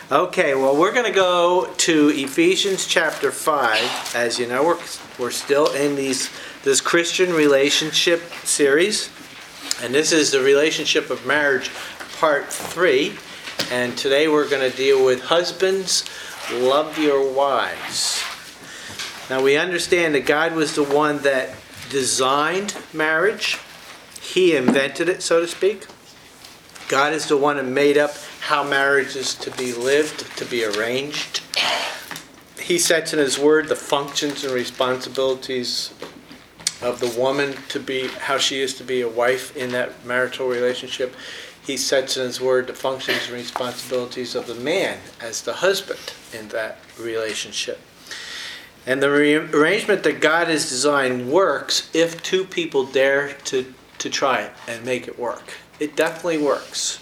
Okay, well, we're going to go to Ephesians chapter 5. As you know, we're still in this Christian relationship series. And this is the relationship of marriage, part 3. And today we're going to deal with husbands, love your wives. Now, we understand that God was the one that designed marriage. He invented it, so to speak. God is the one that made up how marriage is to be lived, to be arranged. He sets in His Word the functions and responsibilities of the woman to be, how she is to be a wife in that marital relationship. He sets in His Word the functions and responsibilities of the man as the husband in that relationship. And the arrangement that God has designed works if two people dare to try it and make it work. It definitely works.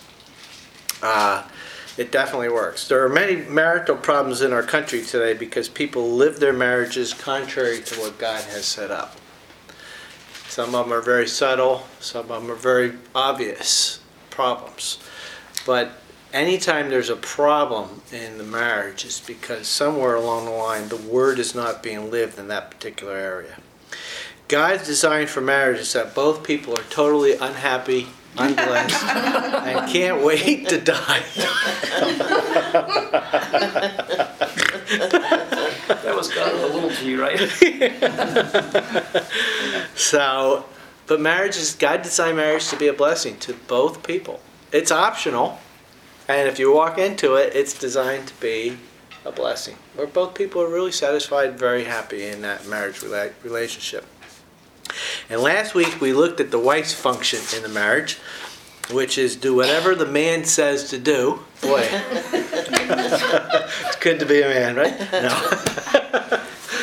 It definitely works. There are many marital problems in our country today because people live their marriages contrary to what God has set up. Some of them are very subtle. Some of them are very obvious problems. But anytime there's a problem in the marriage, it's because somewhere along the line the word is not being lived in that particular area. God's design for marriage is that both people are totally unhappy, unblessed, and can't wait to die. That was kind of a little G, right? So, but God designed marriage to be a blessing to both people. It's optional, and if you walk into it, it's designed to be a blessing, where both people are really satisfied, very happy in that marriage relationship. And last week we looked at the wife's function in the marriage, which is do whatever the man says to do. Boy, it's good to be a man, right? No.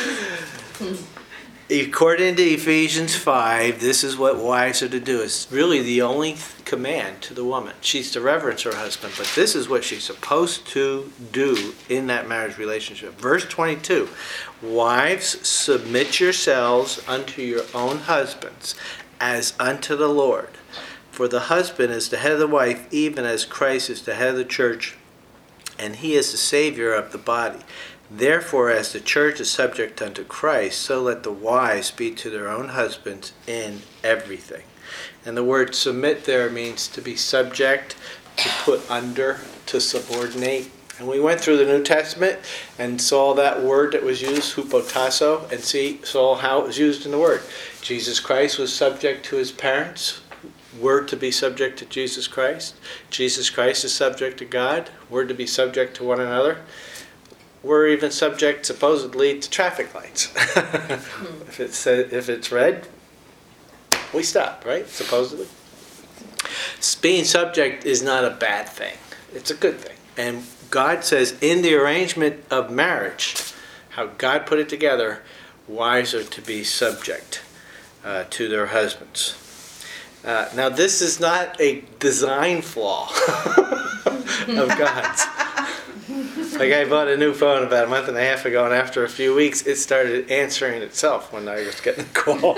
According to Ephesians 5, this is what wives are to do. It's really the only command to the woman. She's to reverence her husband, but this is what she's supposed to do in that marriage relationship. Verse 22, wives, submit yourselves unto your own husbands as unto the Lord. For the husband is the head of the wife, even as Christ is the head of the church, and he is the Savior of the body. Therefore, as the church is subject unto Christ, so let the wives be to their own husbands in everything. And the word submit there means to be subject, to put under, to subordinate. And we went through the New Testament and saw that word that was used, hupotasso, and saw how it was used in the Word. Jesus Christ was subject to His parents. We're to be subject to Jesus Christ. Jesus Christ is subject to God. We're to be subject to one another. We're even subject, supposedly, to traffic lights. If it's red, we stop, right? Supposedly. Being subject is not a bad thing. It's a good thing. And God says in the arrangement of marriage, how God put it together, wives are to be subject to their husbands. Now, this is not a design flaw of God's. Like I bought a new phone about a month and a half ago, and after a few weeks, it started answering itself when I was getting a call.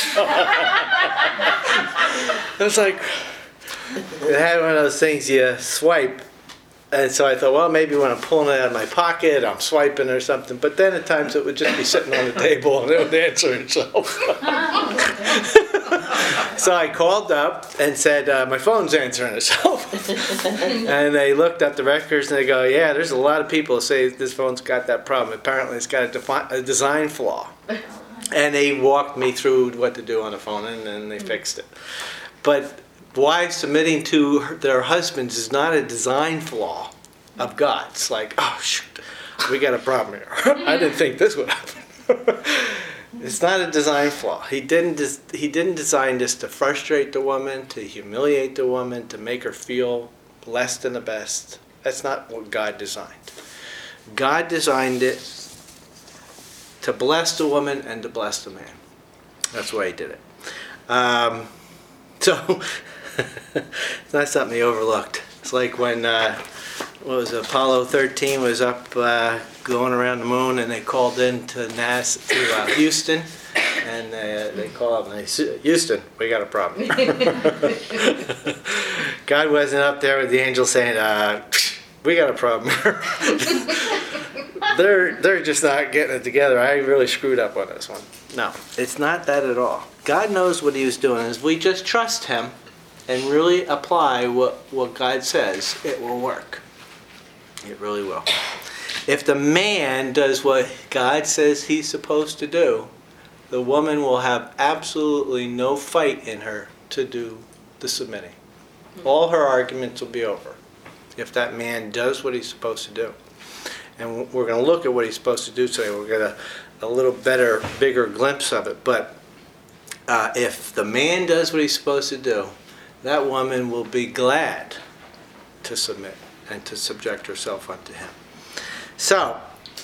It was like, it had one of those things you swipe, and so I thought, well, maybe when I'm pulling it out of my pocket, I'm swiping or something, but then at times it would just be sitting on the table and it would answer itself. So I called up and said, my phone's answering itself. And they looked at the records and they go, yeah, there's a lot of people who say this phone's got that problem. Apparently it's got a design flaw. And they walked me through what to do on the phone, and then they fixed it. But wives submitting to their husbands is not a design flaw of God's. Like, oh, shoot, we got a problem here. I didn't think this would happen. It's not a design flaw. He didn't design this to frustrate the woman, to humiliate the woman, to make her feel less than the best. That's not what God designed. God designed it to bless the woman and to bless the man. That's why He did it. So it's not something He overlooked. It's like when Apollo 13 was up going around the moon, and they called in to NASA to Houston, and they called up and they said, Houston, we got a problem. God wasn't up there with the angel saying, we got a problem here. They're just not getting it together. I really screwed up on this one. No, it's not that at all. God knows what he was doing. If we just trust him and really apply what God says, it will work. It really will. If the man does what God says he's supposed to do, the woman will have absolutely no fight in her to do the submitting. All her arguments will be over if that man does what he's supposed to do. And we're going to look at what he's supposed to do today. We'll get a little better, bigger glimpse of it. But if the man does what he's supposed to do, that woman will be glad to submit and to subject herself unto him. So,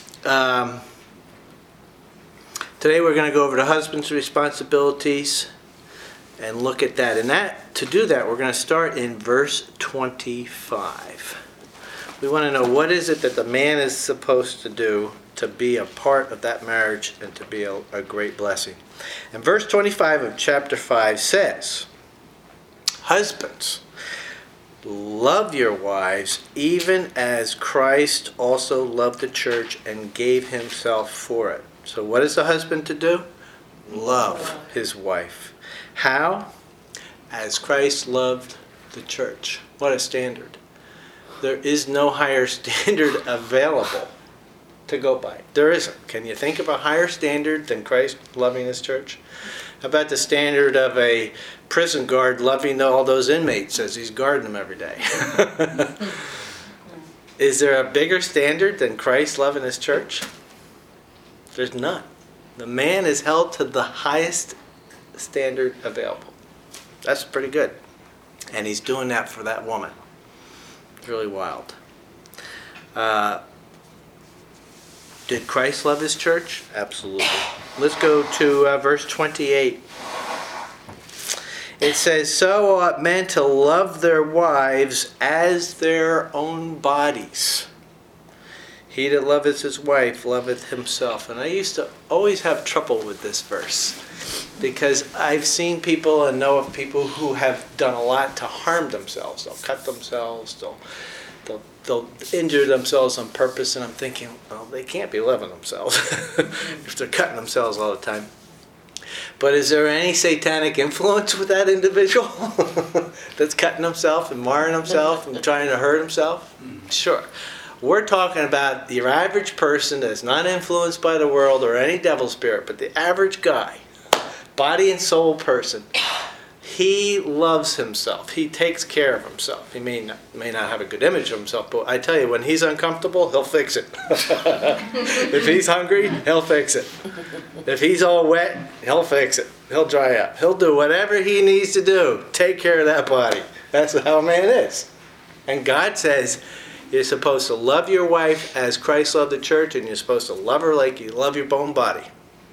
today we're going to go over the husband's responsibilities and look at that. And to do that, we're going to start in verse 25. We want to know, what is it that the man is supposed to do to be a part of that marriage and to be a great blessing. And verse 25 of chapter 5 says, "Husbands, love your wives, even as Christ also loved the church and gave himself for it." So what is the husband to do? Love his wife. How? As Christ loved the church. What a standard. There is no higher standard available to go by. There isn't. Can you think of a higher standard than Christ loving his church? How about the standard of a prison guard loving all those inmates as he's guarding them every day? Is there a bigger standard than Christ loving his church? There's none. The man is held to the highest standard available. That's pretty good. And he's doing that for that woman. It's really wild. Did Christ love his church? Absolutely. Let's go to verse 28. It says, "So ought men to love their wives as their own bodies. He that loveth his wife loveth himself." And I used to always have trouble with this verse, because I've seen people and know of people who have done a lot to harm themselves. They'll cut themselves, they'll injure themselves on purpose, and I'm thinking, well, they can't be loving themselves if they're cutting themselves all the time. But is there any satanic influence with that individual that's cutting himself and marring himself and trying to hurt himself? Sure. We're talking about your average person that's not influenced by the world or any devil spirit, but the average guy, body and soul person. He loves himself. He takes care of himself. He may not have a good image of himself, but I tell you, when he's uncomfortable, he'll fix it. If he's hungry, he'll fix it. If he's all wet, he'll fix it. He'll dry up. He'll do whatever he needs to do. Take care of that body. That's how a man is. And God says you're supposed to love your wife as Christ loved the church, and you're supposed to love her like you love your own body.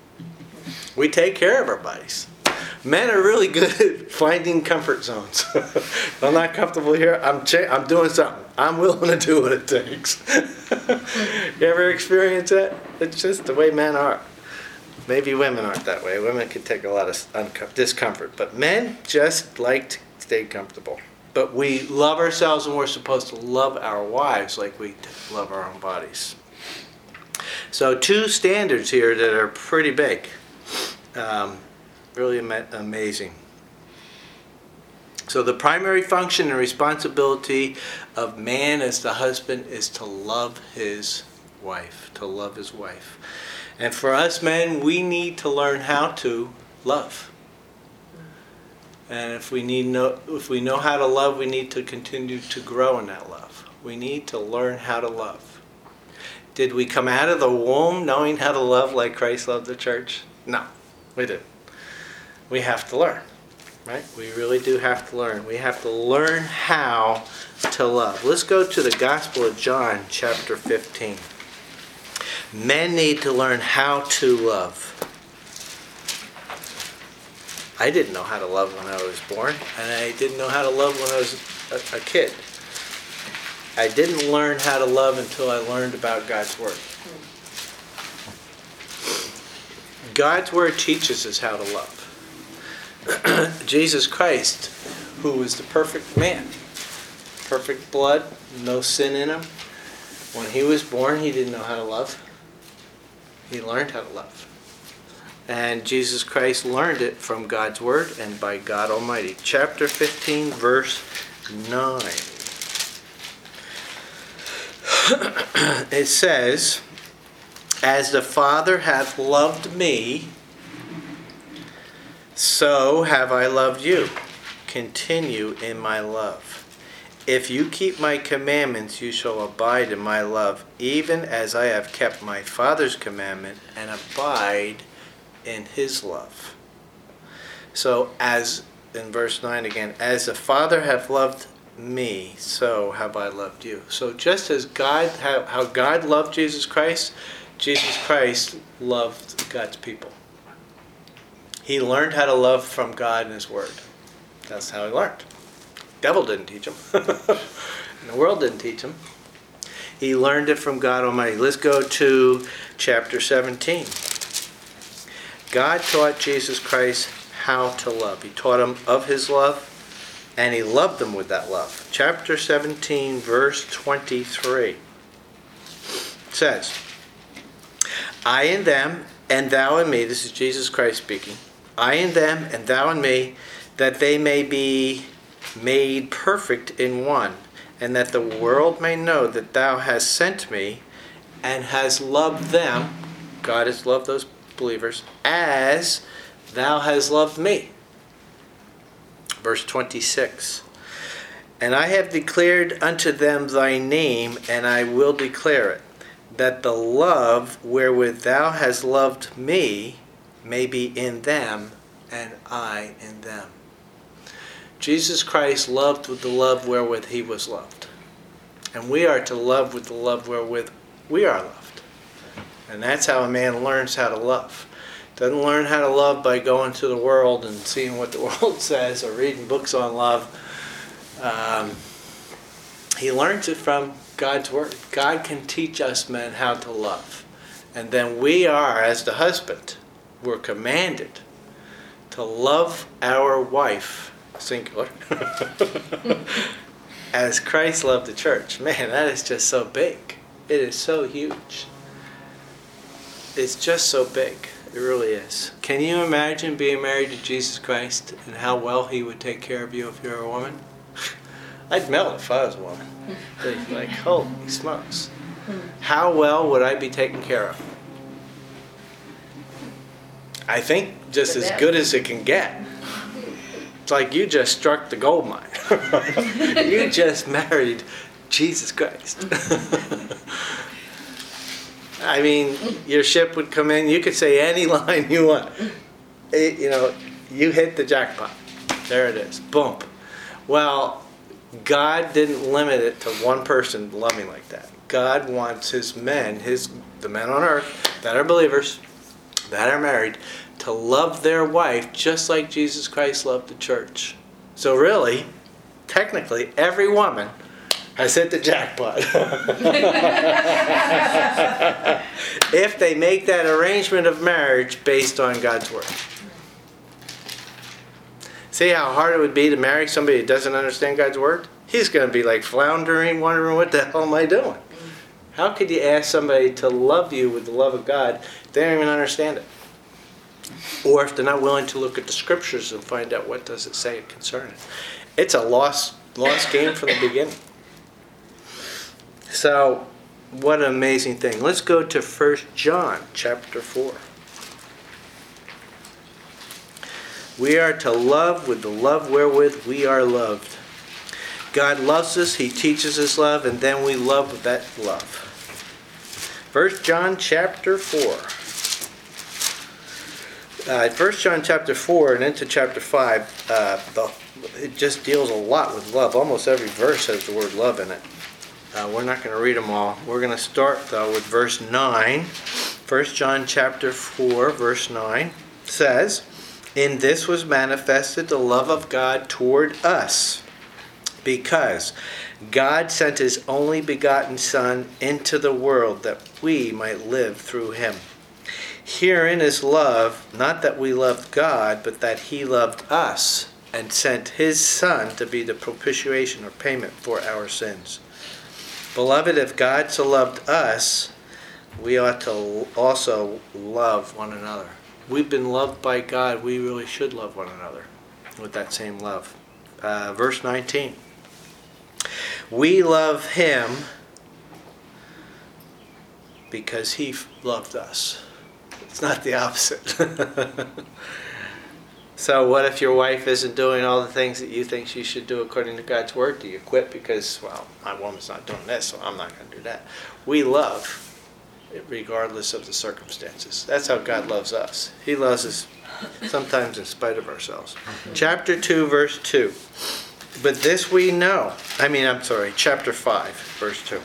We take care of our bodies. Men are really good at finding comfort zones. I'm not comfortable here. I'm doing something. I'm willing to do what it takes. You ever experience that? It's just the way men are. Maybe women aren't that way. Women can take a lot of discomfort. But men just like to stay comfortable. But we love ourselves, and we're supposed to love our wives like we love our own bodies. So 2 standards here that are pretty big. Really amazing. So the primary function and responsibility of man as the husband is to love his wife. To love his wife. And for us men, we need to learn how to love. And if we know how to love, we need to continue to grow in that love. We need to learn how to love. Did we come out of the womb knowing how to love like Christ loved the church? No, we didn't. We have to learn, right? We really do have to learn. We have to learn how to love. Let's go to the Gospel of John, chapter 15. Men need to learn how to love. I didn't know how to love when I was born, and I didn't know how to love when I was a kid. I didn't learn how to love until I learned about God's Word. God's Word teaches us how to love. Jesus Christ, who was the perfect man, perfect blood, no sin in him. When he was born, he didn't know how to love. He learned how to love. And Jesus Christ learned it from God's Word and by God Almighty. Chapter 15, verse 9. It says, "As the Father hath loved me, so have I loved you. Continue in my love. If you keep my commandments, you shall abide in my love, even as I have kept my Father's commandment and abide in his love." So, as in verse 9 again, "As the Father hath loved me, so have I loved you." So just as God, how God loved Jesus Christ loved God's people. He learned how to love from God and his Word. That's how he learned. Devil didn't teach him. And the world didn't teach him. He learned it from God Almighty. Let's go to chapter 17. God taught Jesus Christ how to love. He taught him of his love, and he loved them with that love. Chapter 17, verse 23 says, "I in them, and thou in me," this is Jesus Christ speaking, "I in them, and thou in me, that they may be made perfect in one, and that the world may know that thou hast sent me, and hast loved them," God has loved those believers, "as thou hast loved me." Verse 26, "And I have declared unto them thy name, and I will declare it, that the love wherewith thou hast loved me may be in them, and I in them." Jesus Christ loved with the love wherewith he was loved. And we are to love with the love wherewith we are loved. And that's how a man learns how to love. Doesn't learn how to love by going to the world and seeing what the world says or reading books on love. He learns it from God's Word. God can teach us men how to love. And then we are, as the husband, we're commanded to love our wife, singular, as Christ loved the church. Man, that is just so big. It is so huge. It's just so big. It really is. Can you imagine being married to Jesus Christ and how well he would take care of you if you're a woman? I'd melt if I was a woman. Like, holy smokes. How well would I be taken care of? I think just as good as it can get. It's like you just struck the gold mine. You just married Jesus Christ. I mean, your ship would come in. You could say any line you want. You hit the jackpot. There it is. Boom. Well, God didn't limit it to one person loving like that. God wants his men, the men on earth that are believers, that are married, to love their wife just like Jesus Christ loved the church. So really, technically, every woman has hit the jackpot. If they make that arrangement of marriage based on God's Word. See how hard it would be to marry somebody who doesn't understand God's Word? He's going to be like floundering, wondering, what the hell am I doing? How could you ask somebody to love you with the love of God if they don't even understand it? Or if they're not willing to look at the scriptures and find out what does it say concerning it. It's a lost game from the beginning. So, what an amazing thing. Let's go to 1 John chapter 4. We are to love with the love wherewith we are loved. God loves us, he teaches us love, and then we love with that love. 1 John chapter 4. 1 John chapter 4 and into chapter 5, it just deals a lot with love. Almost every verse has the word love in it. We're not going to read them all. We're going to start, though, with verse 9. 1 John chapter 4, verse 9 says, "In this was manifested the love of God toward us, because God sent his only begotten Son into the world that we might live through him. Herein is love, not that we loved God, but that he loved us and sent his Son to be the propitiation or payment for our sins. Beloved, if God so loved us, we ought to also love one another. We've been loved by God. We really should love one another with that same love. Verse 19. We love him because he loved us. It's not the opposite. So what if your wife isn't doing all the things that you think she should do according to God's word? Do you quit because, well, my woman's not doing this, so I'm not going to do that? We love regardless of the circumstances. That's how God loves us. He loves us sometimes in spite of ourselves. Chapter 2, verse 2. But this we know. Chapter 5, verse 2.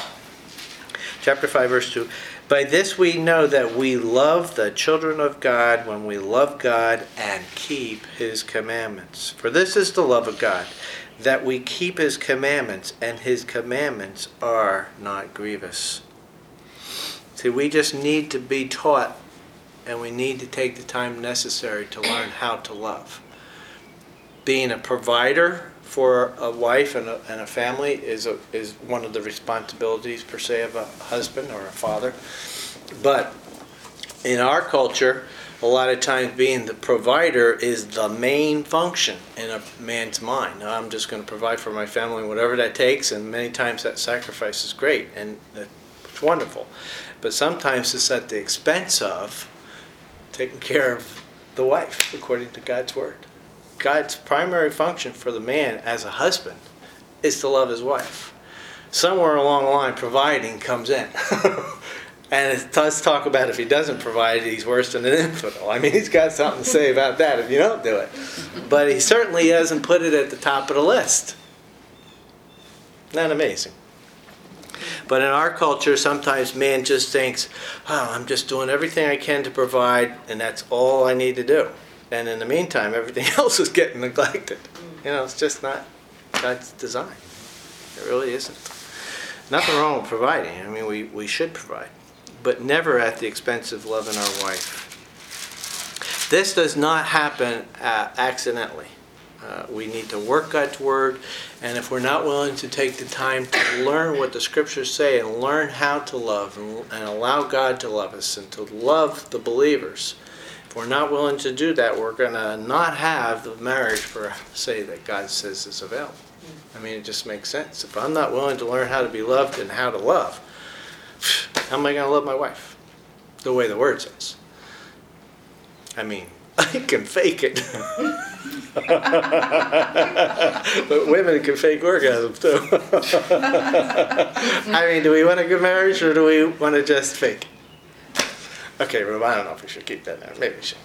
Chapter 5, verse 2. By this we know that we love the children of God when we love God and keep his commandments. For this is the love of God, that we keep his commandments, and his commandments are not grievous. See, we just need to be taught, and we need to take the time necessary to learn how to love. Being a provider for a wife and a family is one of the responsibilities, per se, of a husband or a father. But in our culture, a lot of times being the provider is the main function in a man's mind. Now, I'm just going to provide for my family, whatever that takes, and many times that sacrifice is great, and it's wonderful. But sometimes it's at the expense of taking care of the wife, according to God's word. God's primary function for the man as a husband is to love his wife. Somewhere along the line, providing comes in. And it does talk about if he doesn't provide, he's worse than an infidel. I mean, he's got something to say about that if you don't do it. But he certainly doesn't put it at the top of the list. Isn't that amazing? But in our culture, sometimes man just thinks, I'm just doing everything I can to provide, and that's all I need to do. And in the meantime, everything else is getting neglected. It's just not God's design. It really isn't. Nothing wrong with providing. I mean, we should provide. But never at the expense of loving our wife. This does not happen accidentally. We need to work God's word. And if we're not willing to take the time to learn what the scriptures say and learn how to love and allow God to love us and to love the believers, if we're not willing to do that, we're going to not have the marriage, say, that God says is available. I mean, it just makes sense. If I'm not willing to learn how to be loved and how to love, how am I going to love my wife? The way the word says. I mean, I can fake it. But women can fake orgasms too. I mean, do we want a good marriage or do we want to just fake it? Okay, Rube, I don't know if we should keep that there. Maybe we should.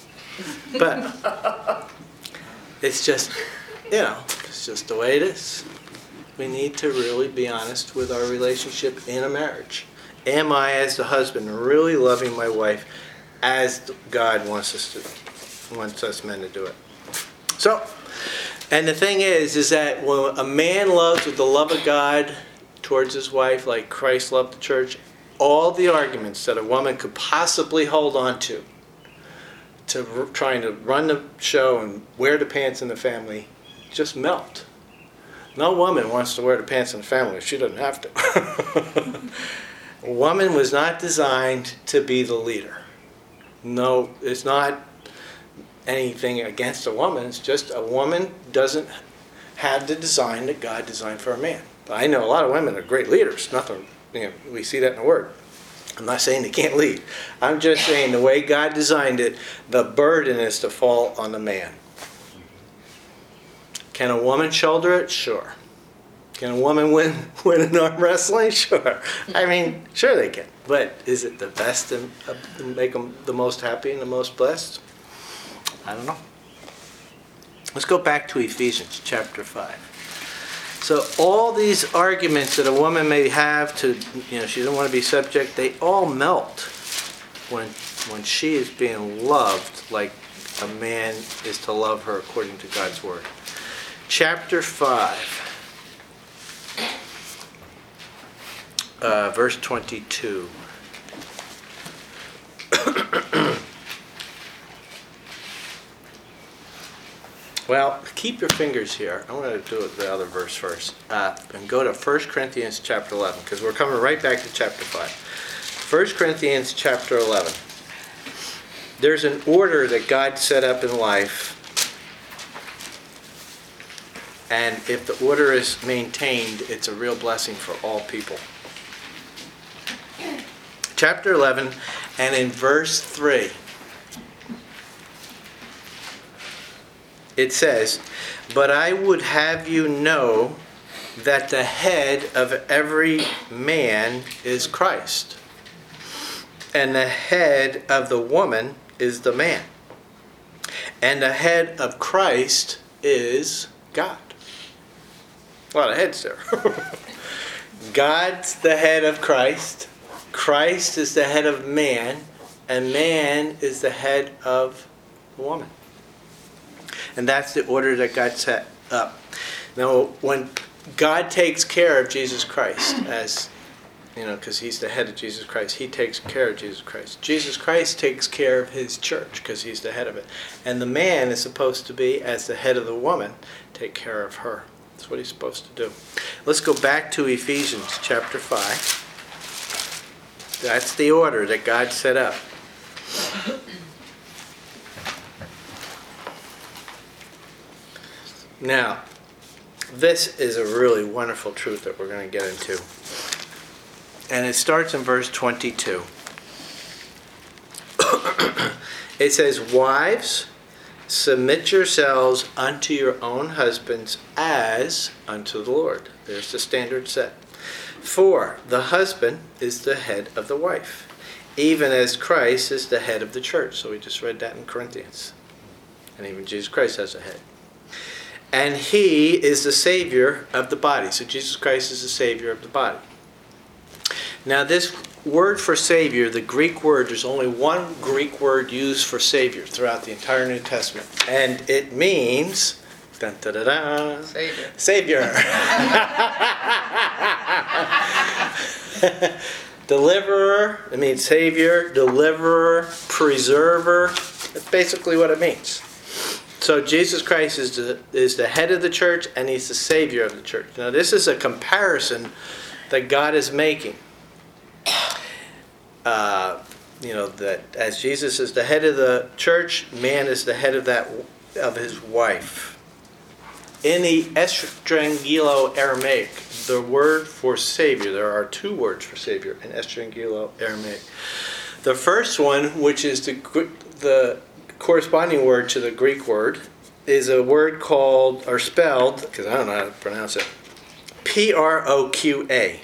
But it's just, it's just the way it is. We need to really be honest with our relationship in a marriage. Am I, as the husband, really loving my wife as God wants us men to do it? So, and the thing is that when a man loves with the love of God towards his wife, like Christ loved the church, all the arguments that a woman could possibly hold on to trying to run the show and wear the pants in the family, just melt. No woman wants to wear the pants in the family if she doesn't have to. A woman was not designed to be the leader. No, it's not anything against a woman. It's just a woman doesn't have the design that God designed for a man. I know a lot of women are great leaders. Nothing. We see that in the Word. I'm not saying they can't lead. I'm just saying the way God designed it, the burden is to fall on the man. Can a woman shoulder it? Sure. Can a woman win in arm wrestling? Sure. I mean, sure they can. But is it the best and make them the most happy and the most blessed? I don't know. Let's go back to Ephesians chapter 5. So all these arguments that a woman may have to, she doesn't want to be subject, they all melt when she is being loved like a man is to love her according to God's word. Chapter 5, verse 22. Well, keep your fingers here. I'm going to do the other verse first. And go to 1 Corinthians chapter 11, because we're coming right back to chapter 5. 1 Corinthians chapter 11. There's an order that God set up in life. And if the order is maintained, it's a real blessing for all people. Chapter 11, and in verse 3, it says, "But I would have you know that the head of every man is Christ, and the head of the woman is the man, and the head of Christ is God." A lot of heads there. God's the head of Christ. Christ is the head of man. And man is the head of the woman. And that's the order that God set up. Now, when God takes care of Jesus Christ, as you know, because he's the head of Jesus Christ, he takes care of Jesus Christ. Jesus Christ takes care of his church because he's the head of it. And the man is supposed to be, as the head of the woman, take care of her. That's what he's supposed to do. Let's go back to Ephesians chapter 5. That's the order that God set up. Now, this is a really wonderful truth that we're going to get into. And it starts in verse 22. It says, "Wives, submit yourselves unto your own husbands as unto the Lord." There's the standard set. "For the husband is the head of the wife, even as Christ is the head of the church." So we just read that in Corinthians. And even Jesus Christ has a head. "And he is the Savior of the body." So Jesus Christ is the Savior of the body. Now this word for Savior, the Greek word, there's only one Greek word used for Savior throughout the entire New Testament. And it means... Dun, da, da, da, Savior. Savior. Deliverer. It means Savior, deliverer, preserver. That's basically what it means. So Jesus Christ is the head of the church, and he's the Savior of the church. Now this is a comparison that God is making. That as Jesus is the head of the church, man is the head of his wife. In the Estrangelo-Aramaic, the word for Savior, there are two words for Savior in Estrangelo-Aramaic. The first one, which is the corresponding word to the Greek word, is a word called, or spelled, because I don't know how to pronounce it, Proqa.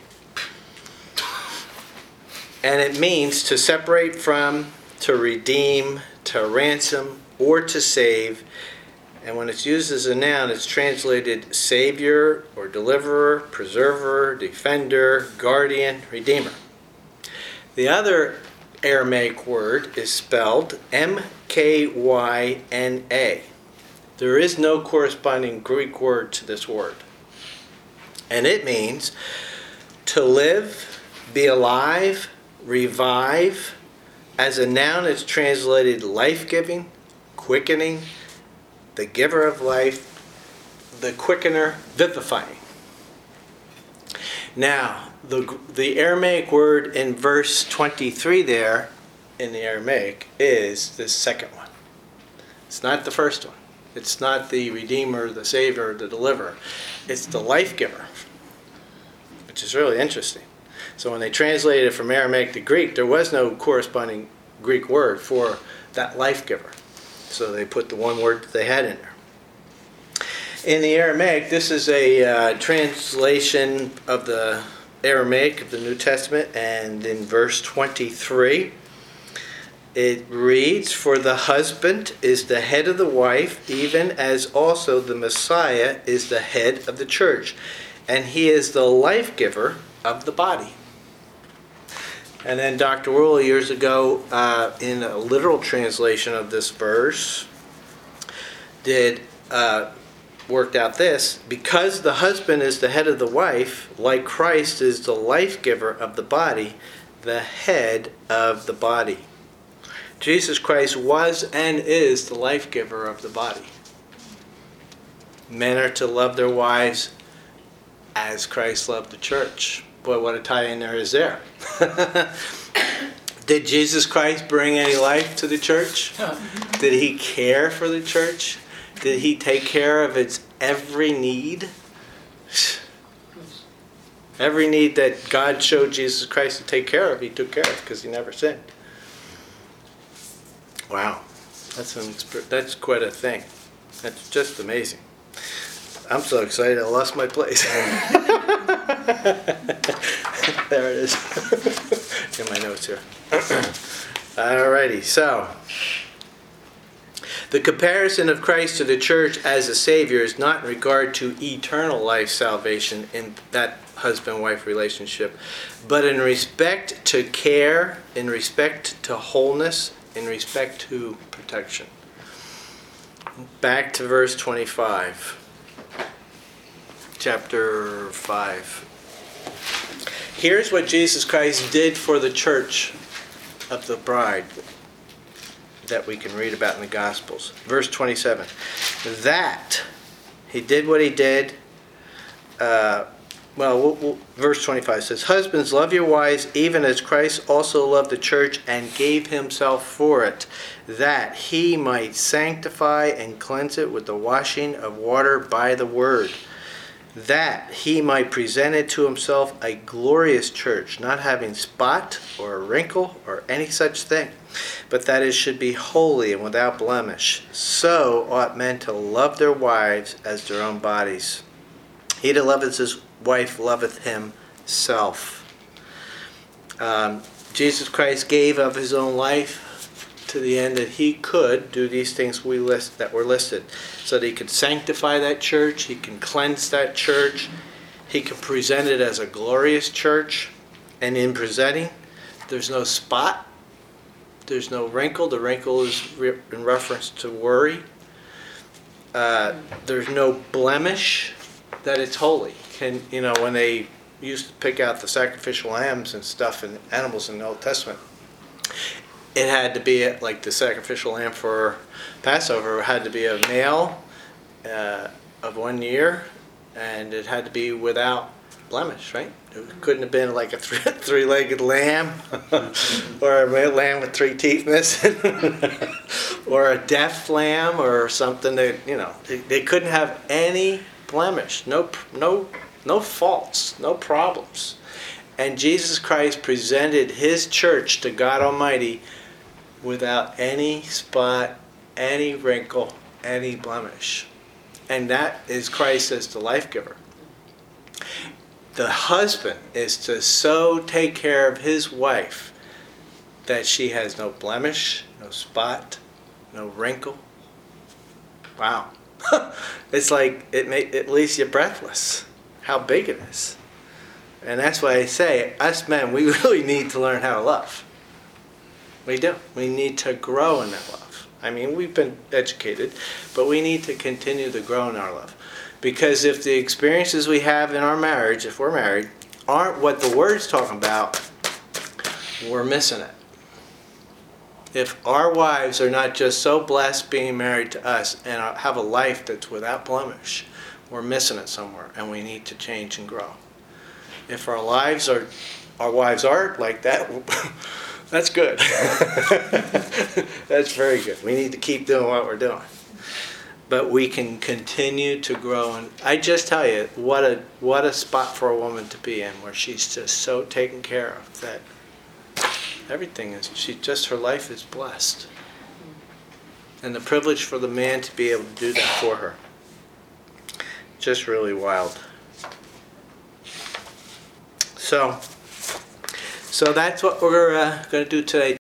And it means to separate from, to redeem, to ransom, or to save. And when it's used as a noun, it's translated Savior or Deliverer, Preserver, Defender, Guardian, Redeemer. The other Aramaic word is spelled Mkyna. There is no corresponding Greek word to this word. And it means to live, be alive, revive. As a noun, it's translated life-giving, quickening, the giver of life, the quickener, vivifying. Now, the Aramaic word in verse 23 there, in the Aramaic, is the second one. It's not the first one. It's not the Redeemer, the Savior, the Deliverer. It's the life giver, which is really interesting. So when they translated it from Aramaic to Greek, there was no corresponding Greek word for that life giver. So they put the one word that they had in there. In the Aramaic, this is a translation of the Aramaic of the New Testament, and in verse 23, it reads, "For the husband is the head of the wife, even as also the Messiah is the head of the church, and he is the life giver of the body." And then Dr. Worley years ago, in a literal translation of this verse, worked out this: because the husband is the head of the wife, like Christ is the life giver of the body, the head of the body. Jesus Christ was and is the life giver of the body. Men are to love their wives as Christ loved the church. Boy, what a tie-in there is there. Did Jesus Christ bring any life to the church? Did he care for the church? Did he take care of its every need? Every need that God showed Jesus Christ to take care of, he took care of because he never sinned. Wow, that's quite a thing. That's just amazing. I'm so excited I lost my place. There it is. In my notes here. Alrighty, so the comparison of Christ to the church as a Savior is not in regard to eternal life salvation in that husband-wife relationship, but in respect to care, in respect to wholeness, in respect to protection. Back to verse 25. Chapter 5. Here's what Jesus Christ did for the church of the bride that we can read about in the Gospels. Verse 27. That he did what he did. Verse 25 says, "Husbands, love your wives, even as Christ also loved the church and gave himself for it, that he might sanctify and cleanse it with the washing of water by the word, that he might present it to himself a glorious church, not having spot or wrinkle or any such thing, but that it should be holy and without blemish. So ought men to love their wives as their own bodies. He that loveth his wife loveth himself." Jesus Christ gave of his own life to the end that he could do these things that were listed, so that he could sanctify that church, he can cleanse that church, he can present it as a glorious church, and in presenting, there's no spot, there's no wrinkle. The wrinkle is in reference to worry. There's no blemish, that it's holy. When they used to pick out the sacrificial lambs and stuff and animals in the Old Testament, it had to be like the sacrificial lamb for Passover had to be a male of 1 year, and it had to be without blemish, right? It couldn't have been like a three-legged lamb or a lamb with 3 teeth missing or a deaf lamb or something that, they couldn't have any blemish, no faults, no problems. And Jesus Christ presented his church to God Almighty without any spot, any wrinkle, any blemish. And that is Christ as the life giver. The husband is to so take care of his wife that she has no blemish, no spot, no wrinkle. Wow. It's like it leaves you breathless how big it is. And that's why I say, us men, we really need to learn how to love. We do. We need to grow in that love. I mean, we've been educated, but we need to continue to grow in our love. Because if the experiences we have in our marriage, if we're married, aren't what the Word's talking about, we're missing it. If our wives are not just so blessed being married to us and have a life that's without blemish, we're missing it somewhere, and we need to change and grow. If our wives are like that, that's good. That's very good. We need to keep doing what we're doing. But we can continue to grow. And I just tell you, what a spot for a woman to be in, where she's just so taken care of that everything is, her life is blessed. And the privilege for the man to be able to do that for her. Just really wild. So that's what we're going to do today.